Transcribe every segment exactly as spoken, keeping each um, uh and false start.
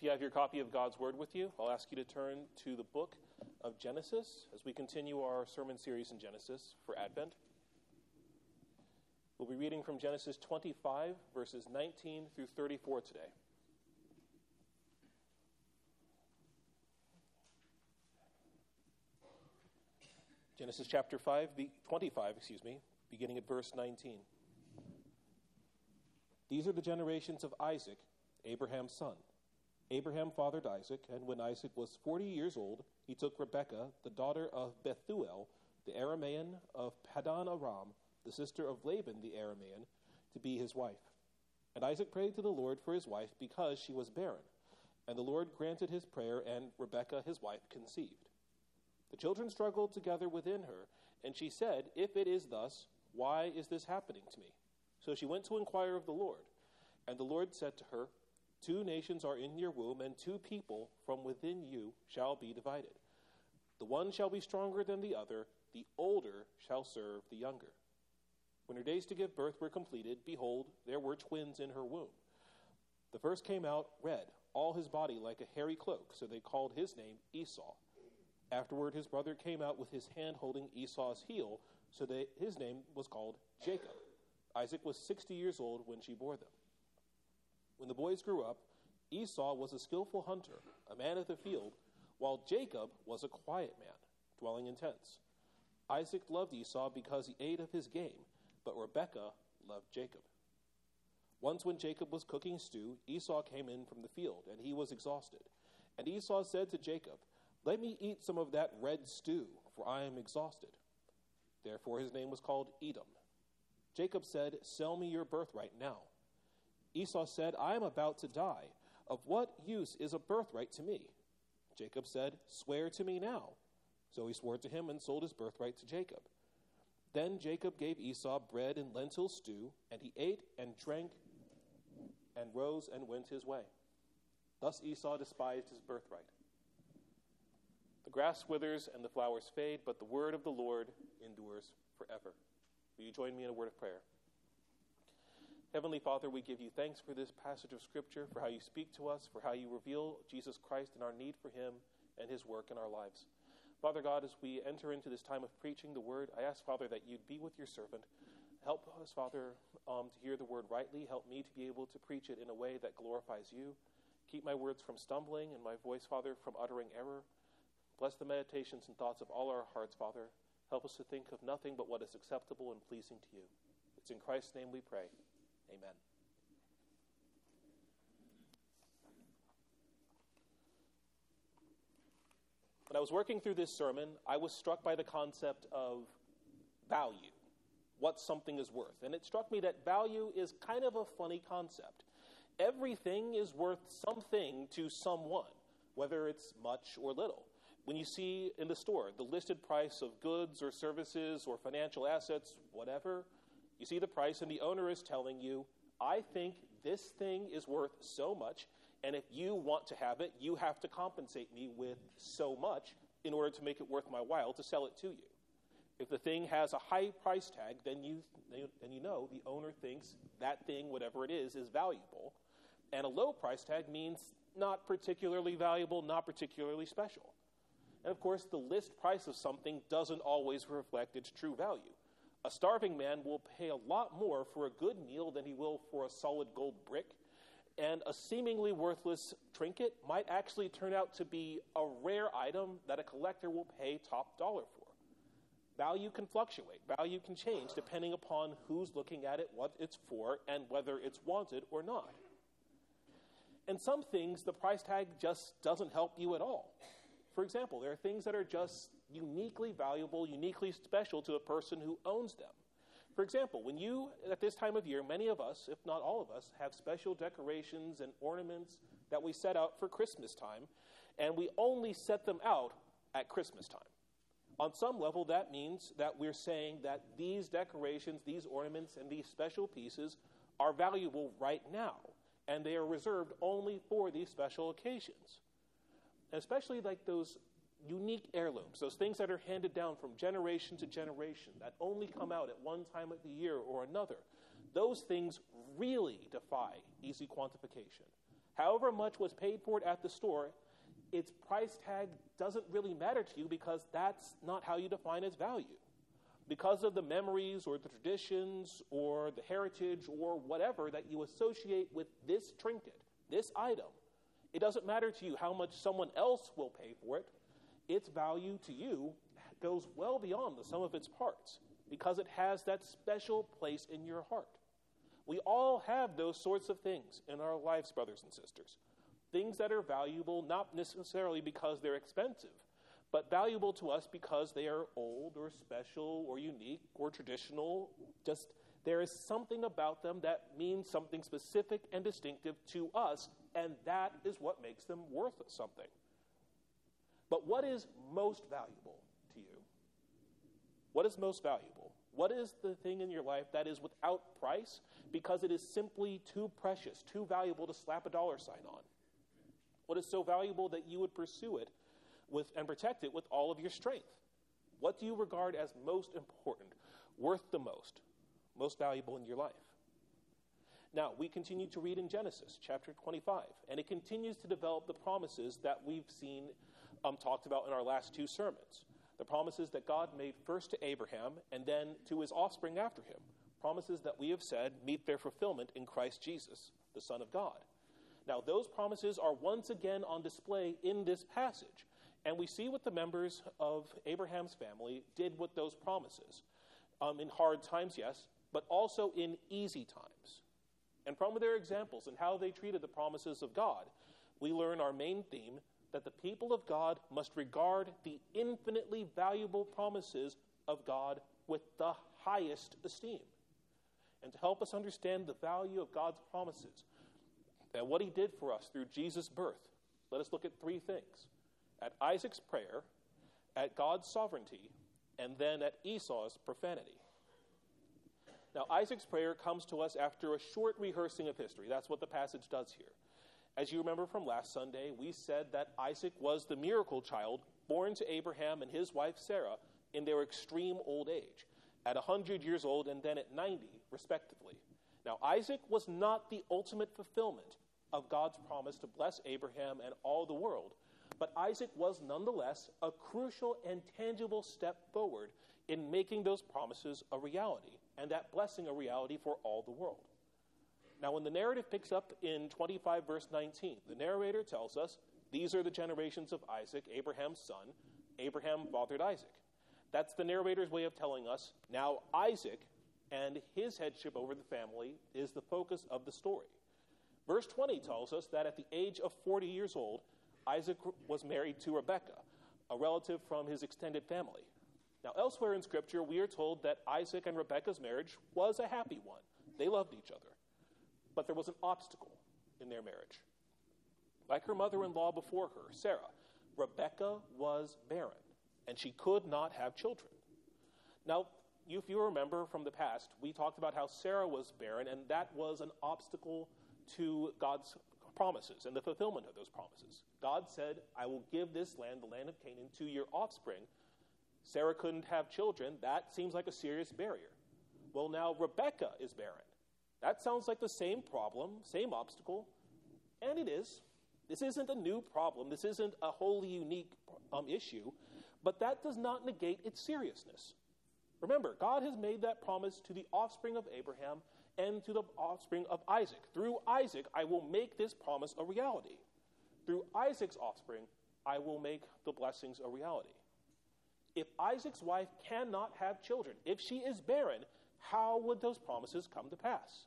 If you have your copy of God's Word with you, I'll ask you to turn to the book of Genesis as we continue our sermon series in Genesis for Advent. We'll be reading from Genesis twenty-five, verses nineteen through thirty-four today. Genesis chapter five, twenty-five, excuse me, beginning at verse nineteen. These are the generations of Isaac, Abraham's son. Abraham fathered Isaac, and when Isaac was forty years old, he took Rebekah, the daughter of Bethuel, the Aramean of Paddan Aram, the sister of Laban the Aramean, to be his wife. And Isaac prayed to the Lord for his wife because she was barren. And the Lord granted his prayer, and Rebekah his wife conceived. The children struggled together within her, and she said, "If it is thus, why is this happening to me?" So she went to inquire of the Lord. And the Lord said to her, "Two nations are in your womb, and two people from within you shall be divided. The one shall be stronger than the other, the older shall serve the younger." When her days to give birth were completed, behold, there were twins in her womb. The first came out red, all his body like a hairy cloak, so they called his name Esau. Afterward his brother came out with his hand holding Esau's heel, so that his name was called Jacob. Isaac was sixty years old when she bore them. When the boys grew up, Esau was a skillful hunter, a man of the field, while Jacob was a quiet man, dwelling in tents. Isaac loved Esau because he ate of his game, but Rebekah loved Jacob. Once when Jacob was cooking stew, Esau came in from the field, and he was exhausted. And Esau said to Jacob, "Let me eat some of that red stew, for I am exhausted." Therefore his name was called Edom. Jacob said, "Sell me your birthright now." Esau said, "I am about to die. Of what use is a birthright to me?" Jacob said, "Swear to me now." So he swore to him and sold his birthright to Jacob. Then Jacob gave Esau bread and lentil stew, and he ate and drank and rose and went his way. Thus Esau despised his birthright. The grass withers and the flowers fade, but the word of the Lord endures forever. Will you join me in a word of prayer? Heavenly Father, we give you thanks for this passage of Scripture, for how you speak to us, for how you reveal Jesus Christ and our need for him and his work in our lives. Father God, as we enter into this time of preaching the word, I ask, Father, that you'd be with your servant. Help us, Father, um, to hear the word rightly. Help me to be able to preach it in a way that glorifies you. Keep my words from stumbling and my voice, Father, from uttering error. Bless the meditations and thoughts of all our hearts, Father. Help us to think of nothing but what is acceptable and pleasing to you. It's in Christ's name we pray. Amen. When I was working through this sermon, I was struck by the concept of value, what something is worth. And it struck me that value is kind of a funny concept. Everything is worth something to someone, whether it's much or little. When you see in the store the listed price of goods or services or financial assets, whatever, you see the price and the owner is telling you, "I think this thing is worth so much, and if you want to have it, you have to compensate me with so much in order to make it worth my while to sell it to you." If the thing has a high price tag, then you, then you know the owner thinks that thing, whatever it is, is valuable. And a low price tag means not particularly valuable, not particularly special. And of course, the list price of something doesn't always reflect its true value. A starving man will pay a lot more for a good meal than he will for a solid gold brick, and a seemingly worthless trinket might actually turn out to be a rare item that a collector will pay top dollar for. Value can fluctuate. Value can change depending upon who's looking at it, what it's for, and whether it's wanted or not. And some things, the price tag just doesn't help you at all. For example, there are things that are just uniquely valuable, uniquely special to the person who owns them. For example, when you, at this time of year, many of us, if not all of us, have special decorations and ornaments that we set out for Christmas time, and we only set them out at Christmas time. On some level, that means that we're saying that these decorations, these ornaments, and these special pieces are valuable right now, and they are reserved only for these special occasions. And especially like those unique heirlooms, those things that are handed down from generation to generation that only come out at one time of the year or another, those things really defy easy quantification. However much was paid for it at the store, its price tag doesn't really matter to you because that's not how you define its value. Because of the memories or the traditions or the heritage or whatever that you associate with this trinket, this item, it doesn't matter to you how much someone else will pay for it. Its value to you goes well beyond the sum of its parts because it has that special place in your heart. We all have those sorts of things in our lives, brothers and sisters. Things that are valuable not necessarily because they're expensive, but valuable to us because they are old or special or unique or traditional. Just there is something about them that means something specific and distinctive to us, and that is what makes them worth something. But what is most valuable to you? What is most valuable? What is the thing in your life that is without price because it is simply too precious, too valuable to slap a dollar sign on? What is so valuable that you would pursue it with and protect it with all of your strength? What do you regard as most important, worth the most, most valuable in your life? Now, we continue to read in Genesis chapter twenty-five, and it continues to develop the promises that we've seen um, talked about in our last two sermons. The promises that God made first to Abraham and then to his offspring after him. Promises that we have said meet their fulfillment in Christ Jesus, the Son of God. Now, those promises are once again on display in this passage. And we see what the members of Abraham's family did with those promises. Um, in hard times, yes, but also in easy times. And from their examples and how they treated the promises of God, we learn our main theme, that the people of God must regard the infinitely valuable promises of God with the highest esteem. And to help us understand the value of God's promises and what he did for us through Jesus' birth, let us look at three things. At Isaac's prayer, at God's sovereignty, and then at Esau's profanity. Now, Isaac's prayer comes to us after a short rehearsing of history. That's what the passage does here. As you remember from last Sunday, we said that Isaac was the miracle child born to Abraham and his wife Sarah in their extreme old age, at one hundred years old and then at ninety, respectively. Now, Isaac was not the ultimate fulfillment of God's promise to bless Abraham and all the world, but Isaac was nonetheless a crucial and tangible step forward in making those promises a reality, and that blessing a reality for all the world. Now, when the narrative picks up in twenty-five, verse nineteen, the narrator tells us, these are the generations of Isaac, Abraham's son. Abraham fathered Isaac. That's the narrator's way of telling us, now Isaac and his headship over the family is the focus of the story. Verse twenty tells us that at the age of forty years old, Isaac was married to Rebekah, a relative from his extended family. Now, elsewhere in Scripture, we are told that Isaac and Rebekah's marriage was a happy one. They loved each other. But there was an obstacle in their marriage. Like her mother-in-law before her, Sarah, Rebekah was barren, and she could not have children. Now, if you remember from the past, we talked about how Sarah was barren, and that was an obstacle to God's promises and the fulfillment of those promises. God said, I will give this land, the land of Canaan, to your offspring. Sarah couldn't have children. That seems like a serious barrier. Well, now Rebekah is barren. That sounds like the same problem, same obstacle, and it is. This isn't a new problem. This isn't a wholly unique um, issue, but that does not negate its seriousness. Remember, God has made that promise to the offspring of Abraham and to the offspring of Isaac. Through Isaac, I will make this promise a reality. Through Isaac's offspring, I will make the blessings a reality. If Isaac's wife cannot have children, if she is barren, how would those promises come to pass?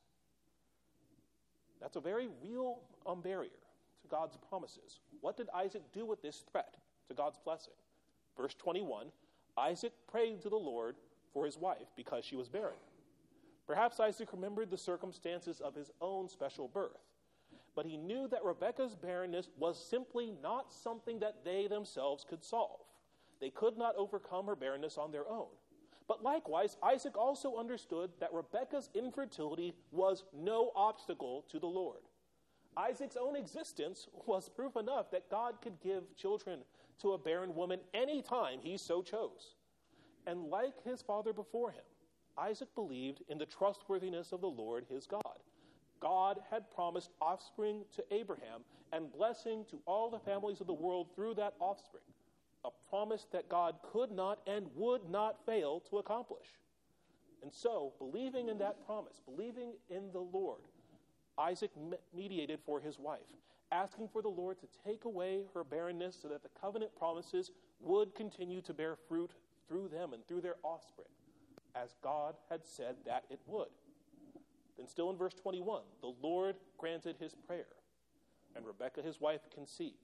That's a very real um, barrier to God's promises. What did Isaac do with this threat to God's blessing? Verse twenty-one, Isaac prayed to the Lord for his wife because she was barren. Perhaps Isaac remembered the circumstances of his own special birth, but he knew that Rebekah's barrenness was simply not something that they themselves could solve. They could not overcome her barrenness on their own. But likewise, Isaac also understood that Rebekah's infertility was no obstacle to the Lord. Isaac's own existence was proof enough that God could give children to a barren woman any time he so chose. And like his father before him, Isaac believed in the trustworthiness of the Lord his God. God had promised offspring to Abraham and blessing to all the families of the world through that offspring, a promise that God could not and would not fail to accomplish. And so, believing in that promise, believing in the Lord, Isaac mediated for his wife, asking for the Lord to take away her barrenness so that the covenant promises would continue to bear fruit through them and through their offspring, as God had said that it would. Then still in verse twenty-one, the Lord granted his prayer, and Rebekah his wife conceived.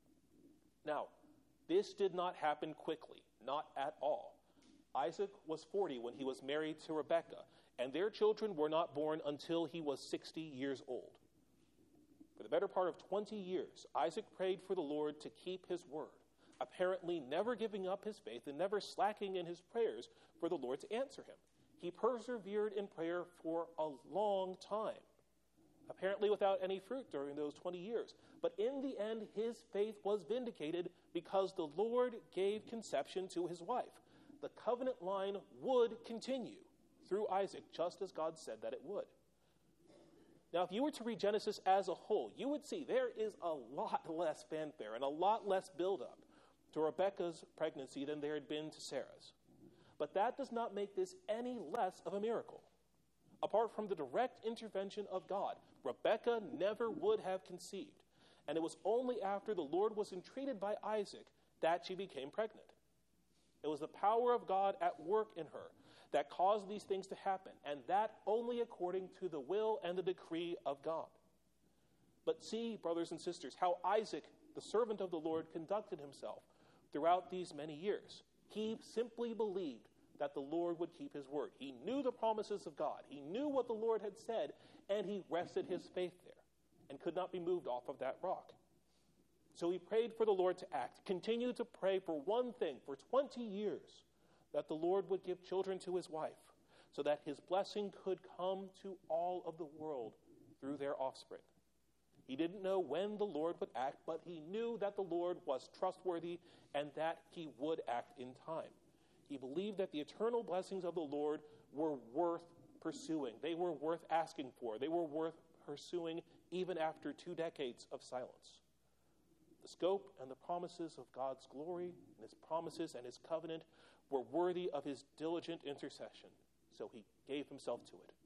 Now, this did not happen quickly, not at all. Isaac was forty when he was married to Rebekah, and their children were not born until he was sixty years old. For the better part of twenty years, Isaac prayed for the Lord to keep his word, apparently never giving up his faith and never slacking in his prayers for the Lord to answer him. He persevered in prayer for a long time, apparently without any fruit during those twenty years. But in the end, his faith was vindicated because the Lord gave conception to his wife. The covenant line would continue through Isaac, just as God said that it would. Now, if you were to read Genesis as a whole, you would see there is a lot less fanfare and a lot less buildup to Rebekah's pregnancy than there had been to Sarah's. But that does not make this any less of a miracle. Apart from the direct intervention of God, Rebekah never would have conceived. And it was only after the Lord was entreated by Isaac that she became pregnant. It was the power of God at work in her that caused these things to happen, and that only according to the will and the decree of God. But see, brothers and sisters, how Isaac, the servant of the Lord, conducted himself throughout these many years. He simply believed that the Lord would keep his word. He knew the promises of God. He knew what the Lord had said, and he rested his faith there and could not be moved off of that rock. So he prayed for the Lord to act, continued to pray for one thing for twenty years, that the Lord would give children to his wife, so that his blessing could come to all of the world through their offspring. He didn't know when the Lord would act, but he knew that the Lord was trustworthy and that he would act in time. He believed that the eternal blessings of the Lord were worth pursuing. They were worth asking for. They were worth pursuing even after two decades of silence. The scope and the promises of God's glory and his promises and his covenant were worthy of his diligent intercession, so he gave himself to it.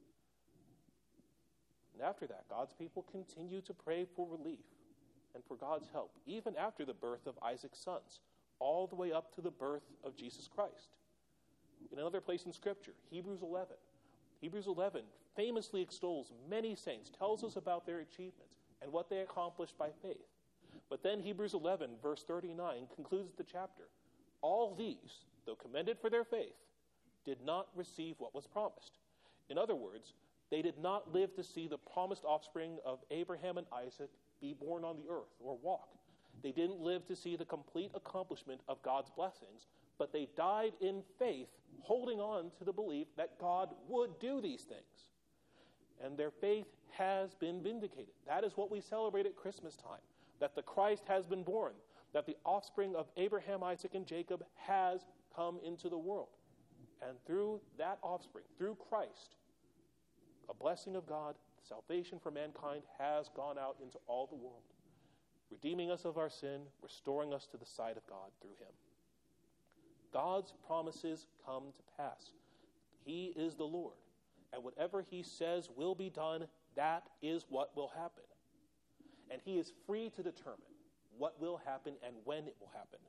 And after that, God's people continued to pray for relief and for God's help, even after the birth of Isaac's sons, all the way up to the birth of Jesus Christ. In another place in Scripture, Hebrews eleven. Hebrews eleven famously extols many saints, tells us about their achievements and what they accomplished by faith. But then Hebrews eleven, verse thirty-nine, concludes the chapter. All these, though commended for their faith, did not receive what was promised. In other words, they did not live to see the promised offspring of Abraham and Isaac be born on the earth or walk. They didn't live to see the complete accomplishment of God's blessings, but they died in faith, holding on to the belief that God would do these things. And their faith has been vindicated. That is what we celebrate at Christmas time, that the Christ has been born, that the offspring of Abraham, Isaac, and Jacob has come into the world. And through that offspring, through Christ, a blessing of God, salvation for mankind has gone out into all the world, redeeming us of our sin, restoring us to the side of God through him. God's promises come to pass. He is the Lord, and whatever he says will be done, that is what will happen. And he is free to determine what will happen and when it will happen.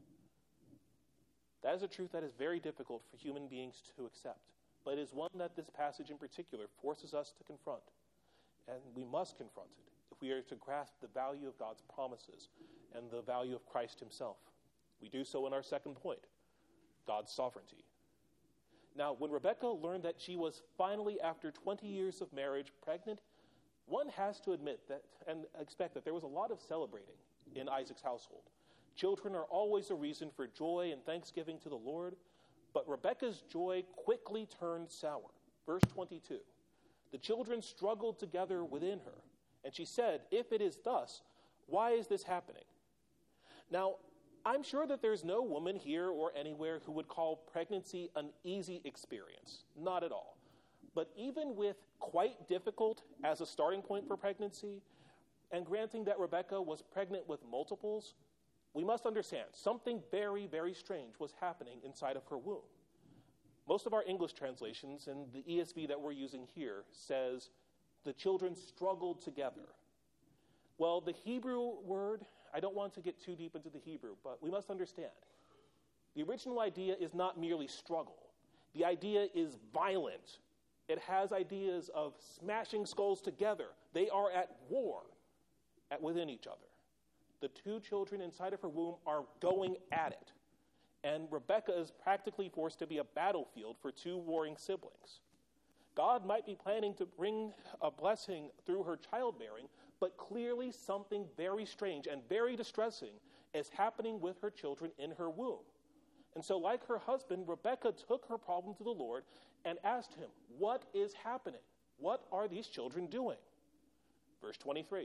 That is a truth that is very difficult for human beings to accept, but it is one that this passage in particular forces us to confront. And we must confront it if we are to grasp the value of God's promises and the value of Christ himself. We do so in our second point, God's sovereignty. Now, when Rebekah learned that she was finally, after twenty years of marriage, pregnant, one has to admit that and expect that there was a lot of celebrating in Isaac's household. Children are always a reason for joy and thanksgiving to the Lord, but Rebekah's joy quickly turned sour. Verse twenty-two, the children struggled together within her, and she said, "If it is thus, why is this happening?" Now, I'm sure that there's no woman here or anywhere who would call pregnancy an easy experience. Not at all. But even with quite difficult as a starting point for pregnancy, and granting that Rebekah was pregnant with multiples, we must understand something very, very strange was happening inside of her womb. Most of our English translations, and the E S V that we're using here, says the children struggled together. Well, the Hebrew word, I don't want to get too deep into the Hebrew, but we must understand. The original idea is not merely struggle. The idea is violent. It has ideas of smashing skulls together. They are at war at within each other. The two children inside of her womb are going at it. And Rebekah is practically forced to be a battlefield for two warring siblings. God might be planning to bring a blessing through her childbearing, but clearly something very strange and very distressing is happening with her children in her womb. And so, like her husband, Rebekah took her problem to the Lord and asked him, what is happening? What are these children doing? Verse twenty-three.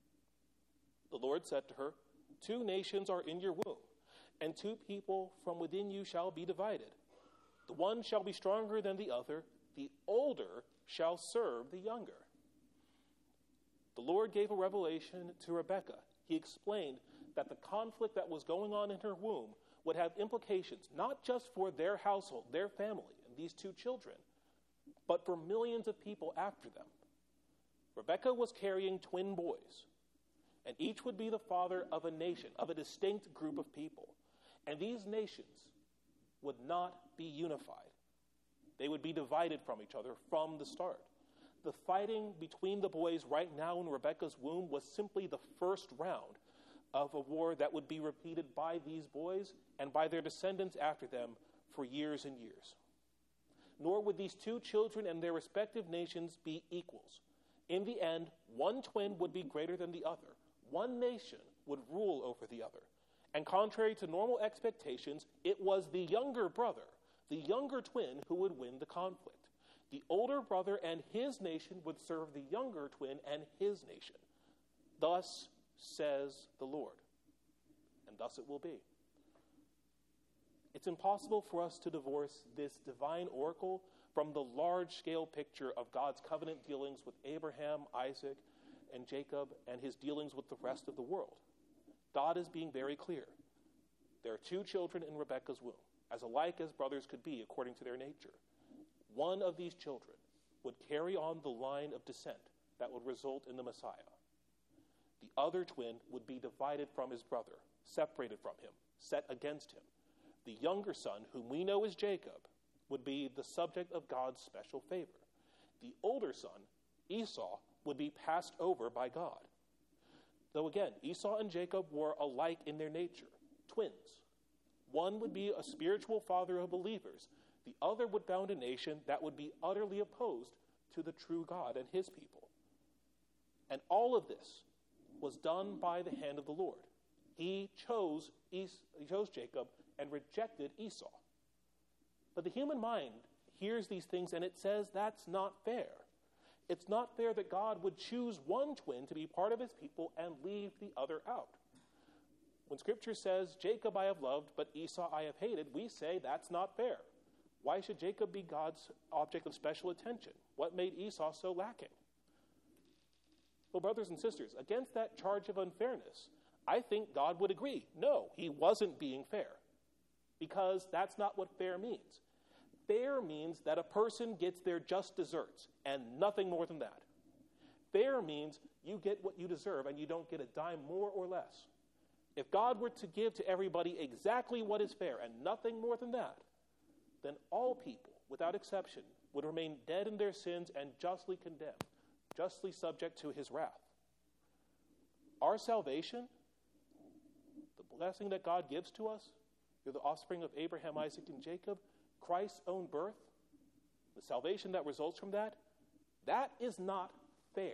The Lord said to her, two nations are in your womb, and two people from within you shall be divided. The one shall be stronger than the other. The older shall serve the younger. The Lord gave a revelation to Rebekah. He explained that the conflict that was going on in her womb would have implications not just for their household, their family, and these two children, but for millions of people after them. Rebekah was carrying twin boys, and each would be the father of a nation, of a distinct group of people. And these nations would not be unified. They would be divided from each other from the start. The fighting between the boys right now in Rebekah's womb was simply the first round of a war that would be repeated by these boys and by their descendants after them for years and years. Nor would these two children and their respective nations be equals. In the end, one twin would be greater than the other. One nation would rule over the other. And contrary to normal expectations, it was the younger brother, the younger twin, who would win the conflict. The older brother and his nation would serve the younger twin and his nation. Thus says the Lord, and thus it will be. It's impossible for us to divorce this divine oracle from the large-scale picture of God's covenant dealings with Abraham, Isaac, and Jacob, and his dealings with the rest of the world. God is being very clear. There are two children in Rebekah's womb, as alike as brothers could be according to their nature. One of these children would carry on the line of descent that would result in the Messiah. The other twin would be divided from his brother, separated from him, set against him. The younger son, whom we know as Jacob, would be the subject of God's special favor. The older son, Esau, would be passed over by God. Though again, Esau and Jacob were alike in their nature, twins. One would be a spiritual father of believers. The other would found a nation that would be utterly opposed to the true God and his people. And all of this was done by the hand of the Lord. He chose, es- he chose Jacob and rejected Esau. But the human mind hears these things and it says that's not fair. It's not fair that God would choose one twin to be part of his people and leave the other out. When Scripture says, Jacob I have loved, but Esau I have hated, we say that's not fair. Why should Jacob be God's object of special attention? What made Esau so lacking? Well, brothers and sisters, against that charge of unfairness, I think God would agree. No, he wasn't being fair. Because that's not what fair means. Fair means that a person gets their just deserts, and nothing more than that. Fair means you get what you deserve, and you don't get a dime more or less. If God were to give to everybody exactly what is fair, and nothing more than that, then all people, without exception, would remain dead in their sins and justly condemned, justly subject to his wrath. Our salvation, the blessing that God gives to us, through the offspring of Abraham, Isaac, and Jacob, Christ's own birth, the salvation that results from that, that is not fair.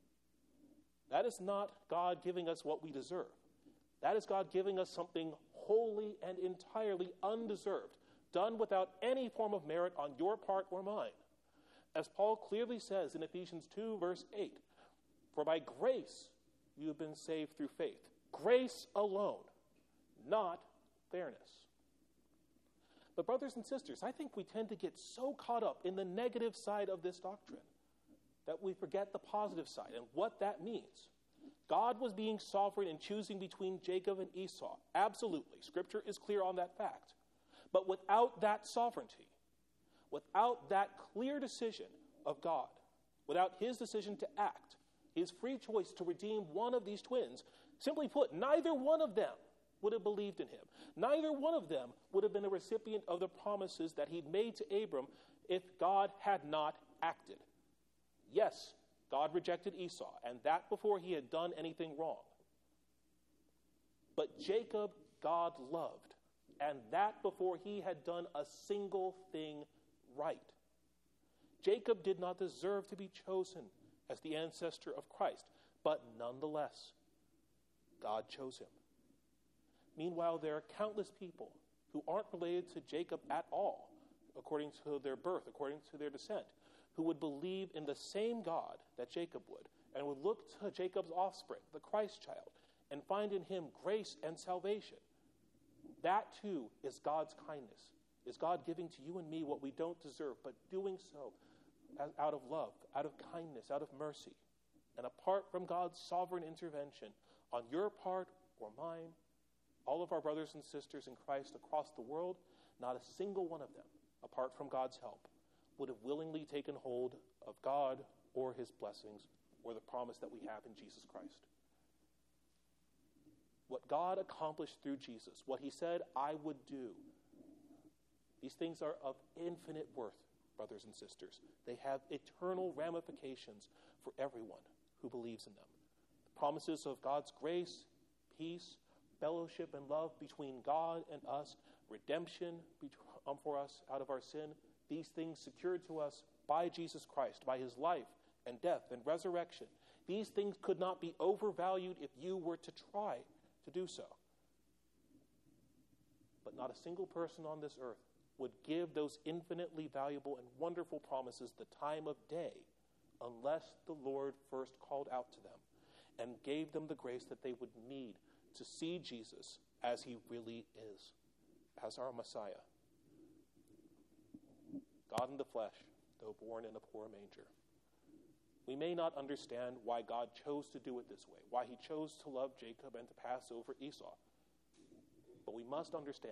That is not God giving us what we deserve. That is God giving us something wholly and entirely undeserved, done without any form of merit on your part or mine. As Paul clearly says in Ephesians two, verse eight, for by grace you have been saved through faith. Grace alone, not fairness. But brothers and sisters, I think we tend to get so caught up in the negative side of this doctrine that we forget the positive side and what that means. God was being sovereign in choosing between Jacob and Esau. Absolutely. Scripture is clear on that fact. But without that sovereignty, without that clear decision of God, without his decision to act, his free choice to redeem one of these twins, simply put, neither one of them would have believed in him. Neither one of them would have been a recipient of the promises that he'd made to Abram if God had not acted. Yes, God rejected Esau, and that before he had done anything wrong. But Jacob God loved, and that before he had done a single thing right. Jacob did not deserve to be chosen as the ancestor of Christ, but nonetheless, God chose him. Meanwhile, there are countless people who aren't related to Jacob at all, according to their birth, according to their descent, who would believe in the same God that Jacob would, and would look to Jacob's offspring, the Christ child, and find in him grace and salvation. That too is God's kindness, is God giving to you and me what we don't deserve, but doing so out of love, out of kindness, out of mercy. And apart from God's sovereign intervention on your part or mine, all of our brothers and sisters in Christ across the world, not a single one of them, apart from God's help, would have willingly taken hold of God or his blessings or the promise that we have in Jesus Christ. What God accomplished through Jesus, what he said I would do, these things are of infinite worth, brothers and sisters. They have eternal ramifications for everyone who believes in them. The promises of God's grace, peace, fellowship, and love between God and us, redemption for us out of our sin, these things secured to us by Jesus Christ, by his life and death and resurrection. These things could not be overvalued if you were to try to do so. But not a single person on this earth would give those infinitely valuable and wonderful promises the time of day unless the Lord first called out to them and gave them the grace that they would need to see Jesus as he really is, as our Messiah. God in the flesh, though born in a poor manger. We may not understand why God chose to do it this way, why he chose to love Jacob and to pass over Esau. But we must understand,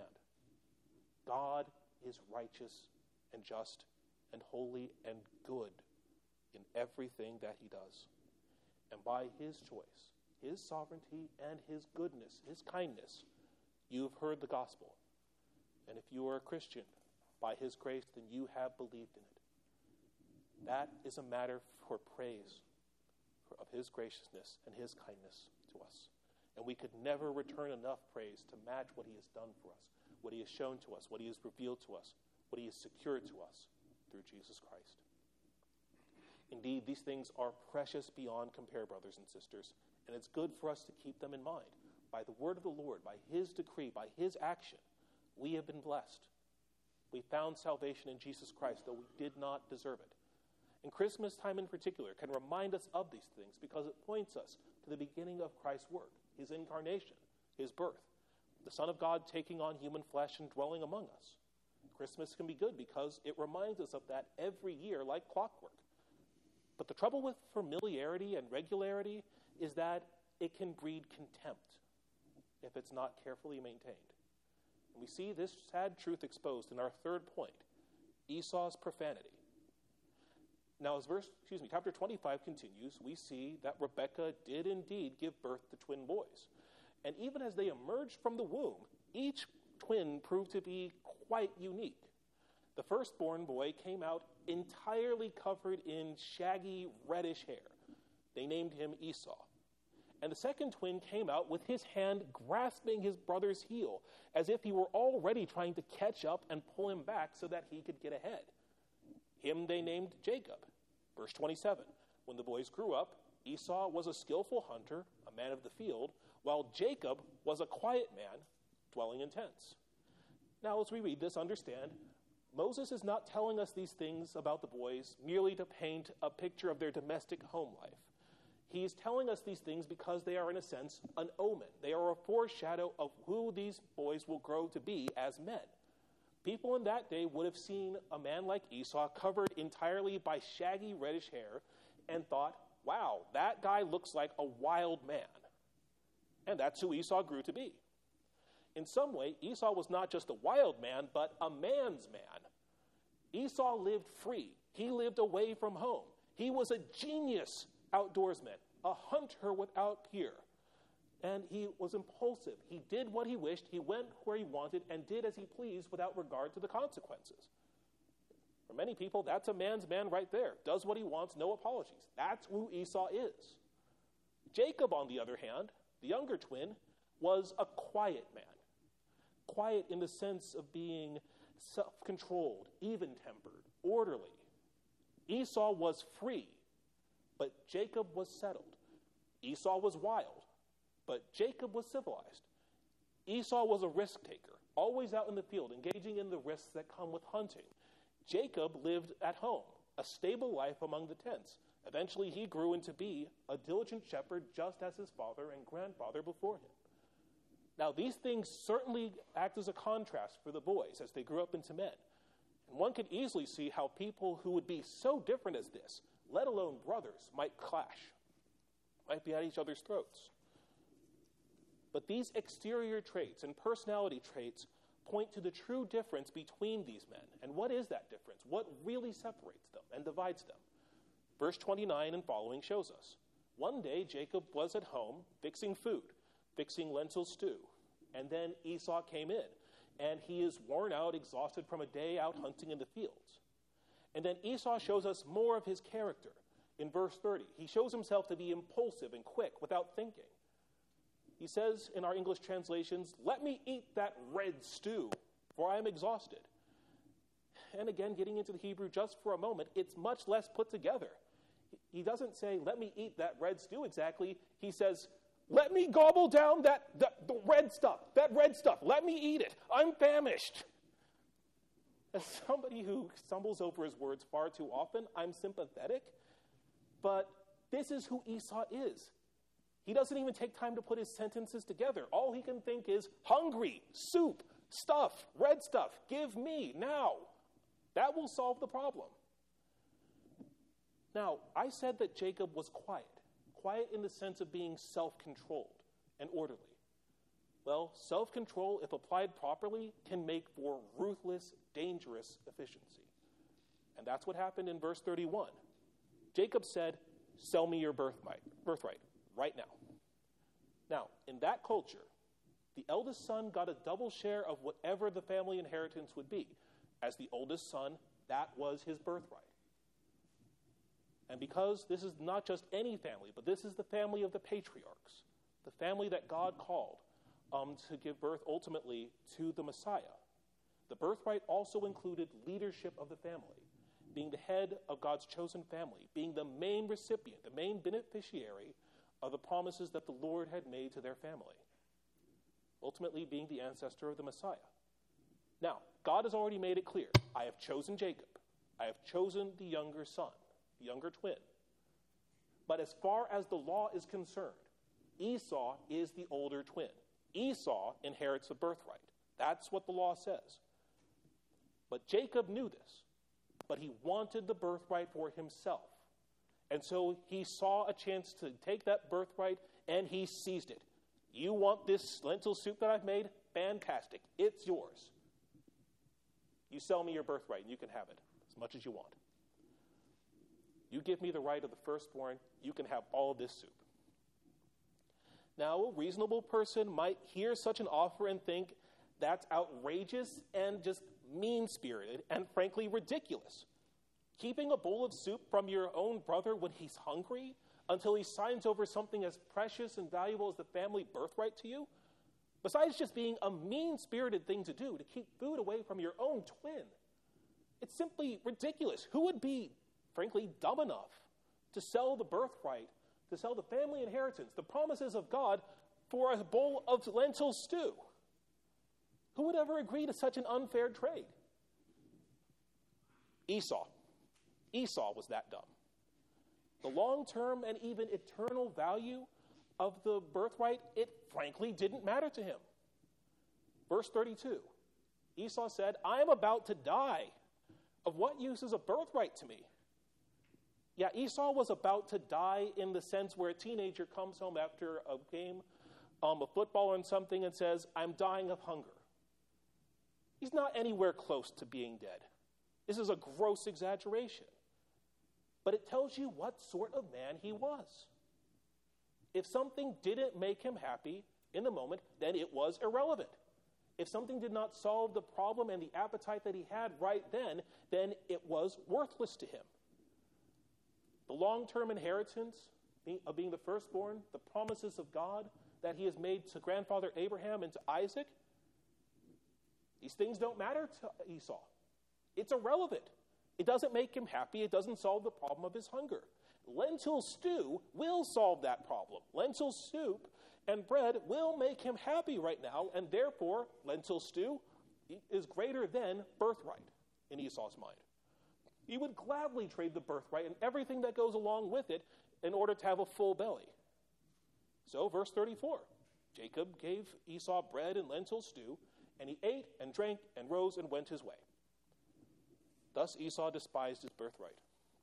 God is righteous and just and holy and good in everything that he does. And by his choice, his sovereignty and his goodness, his kindness, you've heard the gospel. And if you are a Christian, by his grace, then you have believed in it. That is a matter for praise for, of his graciousness and his kindness to us. And we could never return enough praise to match what he has done for us, what he has shown to us, what he has revealed to us, what he has secured to us through Jesus Christ. Indeed, these things are precious beyond compare, brothers and sisters, and it's good for us to keep them in mind. By the word of the Lord, by his decree, by his action, we have been blessed. We found salvation in Jesus Christ, though we did not deserve it. And Christmas time in particular can remind us of these things because it points us to the beginning of Christ's work, his incarnation, his birth, the Son of God taking on human flesh and dwelling among us. Christmas can be good because it reminds us of that every year like clockwork. But the trouble with familiarity and regularity is that it can breed contempt if it's not carefully maintained. And we see this sad truth exposed in our third point, Esau's profanity. Now, as verse, excuse me, chapter twenty-five continues, we see that Rebekah did indeed give birth to twin boys. And even as they emerged from the womb, each twin proved to be quite unique. The firstborn boy came out entirely covered in shaggy reddish hair. They named him Esau. And the second twin came out with his hand grasping his brother's heel, as if he were already trying to catch up and pull him back so that he could get ahead. Him they named Jacob. Verse twenty-seven, when the boys grew up, Esau was a skillful hunter, a man of the field, while Jacob was a quiet man, dwelling in tents. Now, as we read this, understand, Moses is not telling us these things about the boys merely to paint a picture of their domestic home life. He is telling us these things because they are, in a sense, an omen. They are a foreshadow of who these boys will grow to be as men. People in that day would have seen a man like Esau covered entirely by shaggy reddish hair and thought, wow, that guy looks like a wild man. And that's who Esau grew to be. In some way, Esau was not just a wild man, but a man's man. Esau lived free. He lived away from home. He was a genius outdoorsman, a hunter without peer. And he was impulsive. He did what he wished. He went where he wanted and did as he pleased without regard to the consequences. For many people, that's a man's man right there. Does what he wants, no apologies. That's who Esau is. Jacob, on the other hand, the younger twin, was a quiet man. Quiet in the sense of being self-controlled, even-tempered, orderly. Esau was free, but Jacob was settled. Esau was wild, but Jacob was civilized. Esau was a risk-taker, always out in the field, engaging in the risks that come with hunting. Jacob lived at home, a stable life among the tents. Eventually, he grew into be a diligent shepherd, just as his father and grandfather before him. Now, these things certainly act as a contrast for the boys as they grew up into men. And one could easily see how people who would be so different as this, let alone brothers, might clash, might be at each other's throats. But these exterior traits and personality traits point to the true difference between these men. And what is that difference? What really separates them and divides them? Verse twenty-nine and following shows us. One day Jacob was at home fixing food, fixing lentil stew. And then Esau came in, and he is worn out, exhausted from a day out hunting in the fields. And then Esau shows us more of his character. In verse thirty, he shows himself to be impulsive and quick without thinking. He says in our English translations, "Let me eat that red stew, for I am exhausted." And again, getting into the Hebrew just for a moment, it's much less put together. He doesn't say, "Let me eat that red stew" exactly. He says, "Let me gobble down that, that the red stuff, that red stuff. Let me eat it. I'm famished." As somebody who stumbles over his words far too often, I'm sympathetic. But this is who Esau is. He doesn't even take time to put his sentences together. All he can think is, hungry, soup, stuff, red stuff, give me, now. That will solve the problem. Now, I said that Jacob was quiet. Quiet in the sense of being self-controlled and orderly. Well, self-control, if applied properly, can make for ruthless, dangerous efficiency. And that's what happened in verse thirty-one. Jacob said, "Sell me your birthright, birthright, right now." Now, in that culture, the eldest son got a double share of whatever the family inheritance would be. As the oldest son, that was his birthright. And because this is not just any family, but this is the family of the patriarchs, the family that God called um, to give birth ultimately to the Messiah, the birthright also included leadership of the family, being the head of God's chosen family, being the main recipient, the main beneficiary of the promises that the Lord had made to their family, ultimately being the ancestor of the Messiah. Now, God has already made it clear, I have chosen Jacob. I have chosen the younger son, the younger twin. But as far as the law is concerned, Esau is the older twin. Esau inherits the birthright. That's what the law says. But Jacob knew this, but he wanted the birthright for himself. And so he saw a chance to take that birthright, and he seized it. You want this lentil soup that I've made? Fantastic. It's yours. You sell me your birthright, and you can have it as much as you want. You give me the right of the firstborn, you can have all of this soup. Now, a reasonable person might hear such an offer and think that's outrageous and just mean-spirited and frankly ridiculous. Keeping a bowl of soup from your own brother when he's hungry until he signs over something as precious and valuable as the family birthright to you, besides just being a mean-spirited thing to do, to keep food away from your own twin, it's simply ridiculous. Who would be, frankly, dumb enough to sell the birthright, to sell the family inheritance, the promises of God, for a bowl of lentil stew? Who would ever agree to such an unfair trade? Esau. Esau was that dumb. The long-term and even eternal value of the birthright, it frankly didn't matter to him. Verse thirty-two, Esau said, I am about to die. Of what use is a birthright to me? Yeah, Esau was about to die in the sense where a teenager comes home after a game um, of football or something and says, I'm dying of hunger. He's not anywhere close to being dead. This is a gross exaggeration. But it tells you what sort of man he was. If something didn't make him happy in the moment, then it was irrelevant. If something did not solve the problem and the appetite that he had right then, then it was worthless to him. The long-term inheritance of being the firstborn, the promises of God that he has made to grandfather Abraham and to Isaac, these things don't matter to Esau. It's irrelevant. It doesn't make him happy. It doesn't solve the problem of his hunger. Lentil stew will solve that problem. Lentil soup and bread will make him happy right now, and therefore, lentil stew is greater than birthright in Esau's mind. He would gladly trade the birthright and everything that goes along with it in order to have a full belly. So, verse thirty-four, Jacob gave Esau bread and lentil stew, and he ate and drank and rose and went his way. Thus Esau despised his birthright.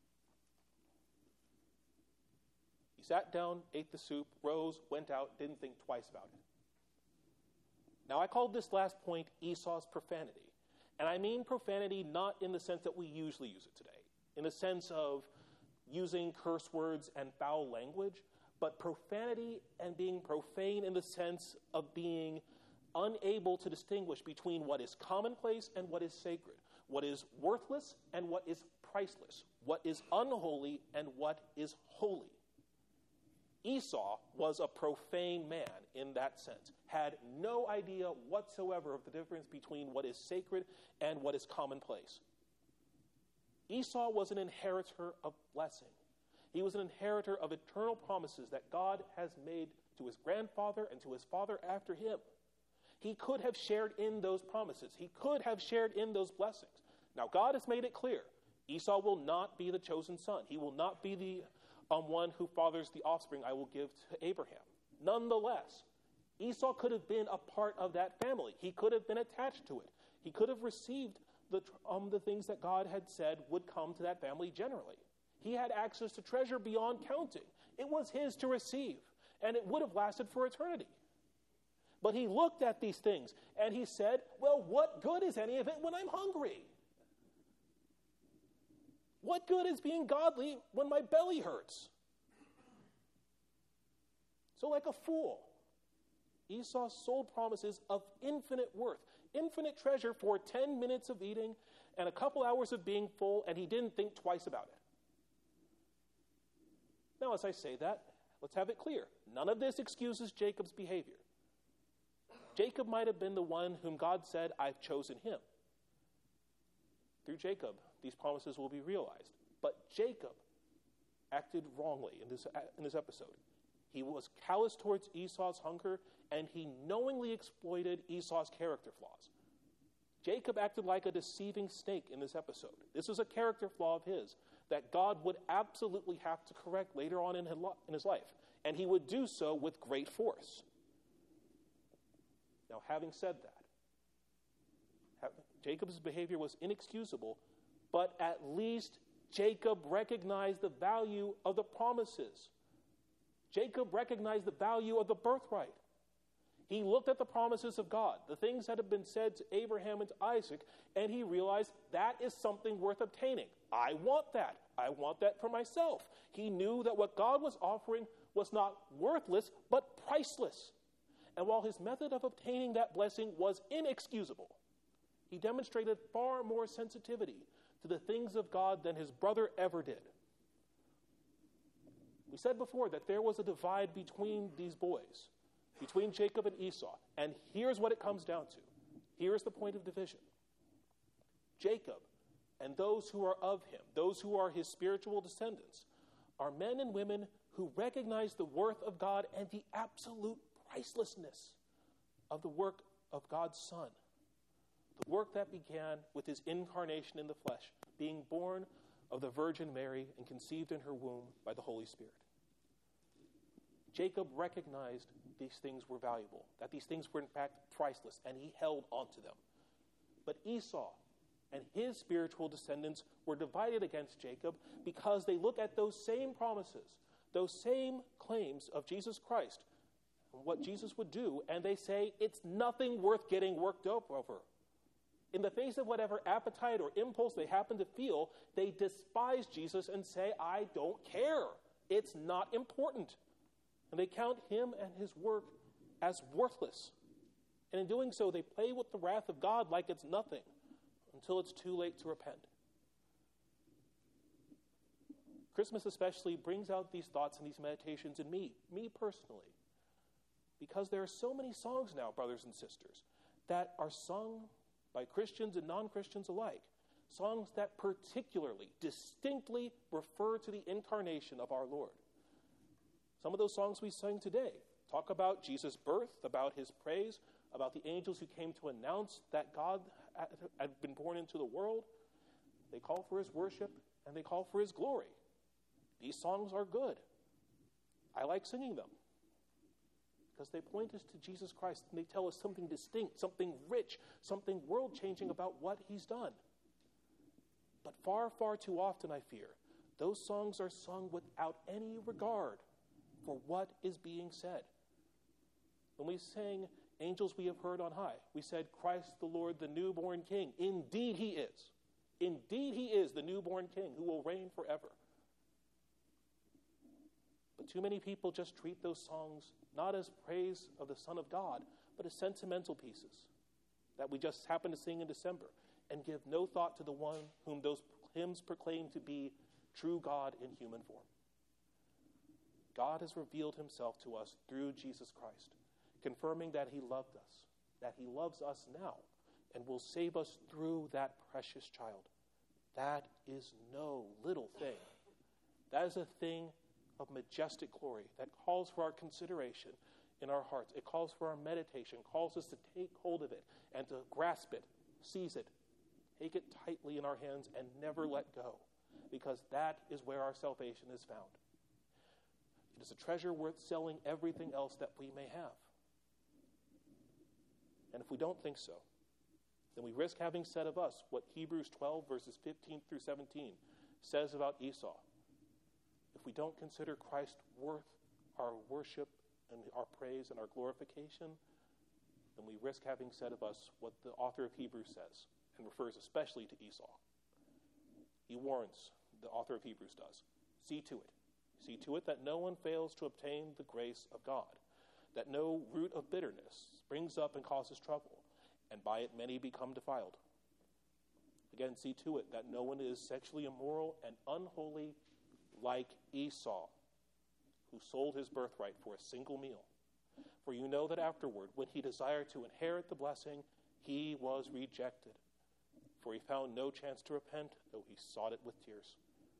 He sat down, ate the soup, rose, went out, didn't think twice about it. Now, I called this last point Esau's profanity. And I mean profanity not in the sense that we usually use it today, in the sense of using curse words and foul language, but profanity and being profane in the sense of being unable to distinguish between what is commonplace and what is sacred, what is worthless and what is priceless, what is unholy and what is holy. Esau was a profane man in that sense, had no idea whatsoever of the difference between what is sacred and what is commonplace. Esau was an inheritor of blessing. He was an inheritor of eternal promises that God has made to his grandfather and to his father after him. He could have shared in those promises. He could have shared in those blessings. Now, God has made it clear, Esau will not be the chosen son. He will not be the um, one who fathers the offspring I will give to Abraham. Nonetheless, Esau could have been a part of that family. He could have been attached to it. He could have received the, um, the things that God had said would come to that family generally. He had access to treasure beyond counting. It was his to receive, and it would have lasted for eternity. But he looked at these things, and he said, well, what good is any of it when I'm hungry? What good is being godly when my belly hurts? So like a fool, Esau sold promises of infinite worth, infinite treasure for ten minutes of eating and a couple hours of being full, and he didn't think twice about it. Now, as I say that, let's have it clear. None of this excuses Jacob's behavior. Jacob might have been the one whom God said, I've chosen him. Through Jacob, these promises will be realized. But Jacob acted wrongly in this, in this episode. He was callous towards Esau's hunger, and he knowingly exploited Esau's character flaws. Jacob acted like a deceiving snake in this episode. This was a character flaw of his that God would absolutely have to correct later on in his life, and he would do so with great force. Now, having said that, Jacob's behavior was inexcusable, but at least Jacob recognized the value of the promises. Jacob recognized the value of the birthright. He looked at the promises of God, the things that had been said to Abraham and to Isaac, and he realized that is something worth obtaining. I want that. I want that for myself. He knew that what God was offering was not worthless, but priceless. And while his method of obtaining that blessing was inexcusable, he demonstrated far more sensitivity to the things of God than his brother ever did. We said before that there was a divide between these boys, between Jacob and Esau, and here's what it comes down to. Here's the point of division. Jacob and those who are of him, those who are his spiritual descendants, are men and women who recognize the worth of God and the absolute pricelessness of the work of God's Son. The work that began with his incarnation in the flesh, being born of the Virgin Mary and conceived in her womb by the Holy Spirit. Jacob recognized these things were valuable, that these things were in fact priceless, and he held on to them. But Esau and his spiritual descendants were divided against Jacob because they look at those same promises, those same claims of Jesus Christ, and what Jesus would do, and they say it's nothing worth getting worked up over. In the face of whatever appetite or impulse they happen to feel, they despise Jesus and say, I don't care. It's not important. And they count him and his work as worthless. And in doing so, they play with the wrath of God like it's nothing until it's too late to repent. Christmas especially brings out these thoughts and these meditations in me, me personally, because there are so many songs now, brothers and sisters, that are sung by Christians and non-Christians alike, songs that particularly, distinctly refer to the incarnation of our Lord. Some of those songs we sing today talk about Jesus' birth, about his praise, about the angels who came to announce that God had been born into the world. They call for his worship, and they call for his glory. These songs are good. I like singing them because they point us to Jesus Christ, and they tell us something distinct, something rich, something world-changing about what he's done. But far, far too often, I fear, those songs are sung without any regard for what is being said. When we sang Angels We Have Heard on High, we said, Christ the Lord, the newborn King. Indeed he is. Indeed he is the newborn King who will reign forever. But too many people just treat those songs not as praise of the Son of God, but as sentimental pieces that we just happen to sing in December and give no thought to the one whom those hymns proclaim to be true God in human form. God has revealed himself to us through Jesus Christ, confirming that he loved us, that he loves us now, and will save us through that precious child. That is no little thing. That is a thing of majestic glory that calls for our consideration in our hearts. It calls for our meditation, calls us to take hold of it and to grasp it, seize it, take it tightly in our hands and never let go, because that is where our salvation is found. It is a treasure worth selling everything else that we may have. And if we don't think so, then we risk having said of us what Hebrews twelve, verses fifteen through seventeen says about Esau. If we don't consider Christ worth our worship and our praise and our glorification, then we risk having said of us what the author of Hebrews says, and refers especially to Esau. He warns, the author of Hebrews does, see to it. See to it that no one fails to obtain the grace of God, that no root of bitterness springs up and causes trouble, and by it many become defiled. Again, see to it that no one is sexually immoral and unholy like Esau, who sold his birthright for a single meal. For you know that afterward, when he desired to inherit the blessing, he was rejected, for he found no chance to repent, though he sought it with tears.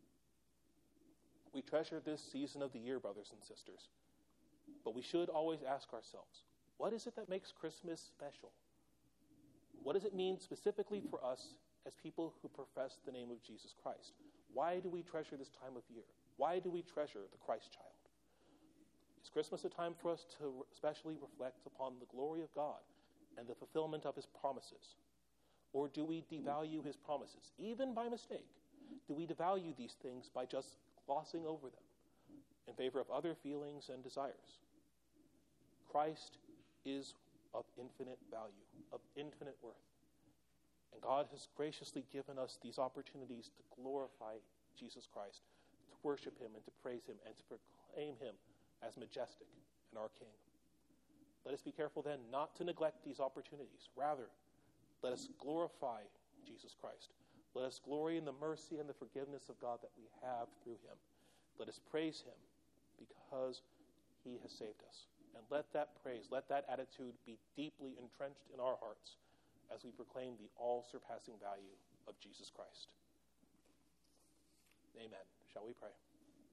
We treasure this season of the year, brothers and sisters, but we should always ask ourselves, what is it that makes Christmas special? What does it mean specifically for us as people who profess the name of Jesus Christ? Why do we treasure this time of year? Why do we treasure the Christ child? Is Christmas a time for us to especially reflect upon the glory of God and the fulfillment of his promises? Or do we devalue his promises, even by mistake? Do we devalue these things by just glossing over them in favor of other feelings and desires? Christ is of infinite value, of infinite worth. And God has graciously given us these opportunities to glorify Jesus Christ, to worship him and to praise him and to proclaim him as majestic and our King. Let us be careful then not to neglect these opportunities. Rather, let us glorify Jesus Christ. Let us glory in the mercy and the forgiveness of God that we have through him. Let us praise him because he has saved us. And let that praise, let that attitude be deeply entrenched in our hearts as we proclaim the all-surpassing value of Jesus Christ. Amen. Shall we pray?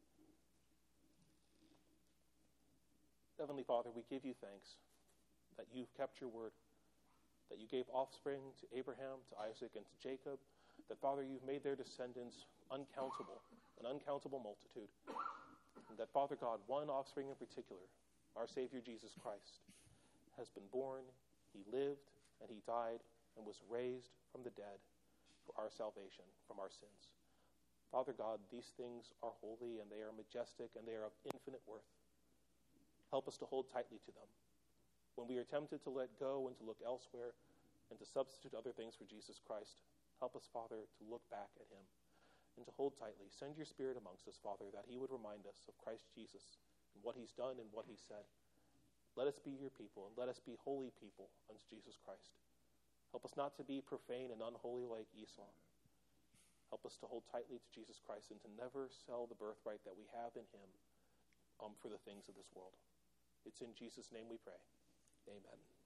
Heavenly Father, we give you thanks that you've kept your word, that you gave offspring to Abraham, to Isaac, and to Jacob, that, Father, you've made their descendants uncountable, an uncountable multitude, and that, Father God, one offspring in particular, our Savior Jesus Christ, has been born, he lived, and he died, and was raised from the dead for our salvation from our sins. Father God, these things are holy, and they are majestic, and they are of infinite worth. Help us to hold tightly to them. When we are tempted to let go and to look elsewhere and to substitute other things for Jesus Christ, help us, Father, to look back at him and to hold tightly. Send your Spirit amongst us, Father, that he would remind us of Christ Jesus and what he's done and what he said. Let us be your people, and let us be holy people unto Jesus Christ. Help us not to be profane and unholy like Esau. Help us to hold tightly to Jesus Christ and to never sell the birthright that we have in him um, for the things of this world. It's in Jesus' name we pray. Amen.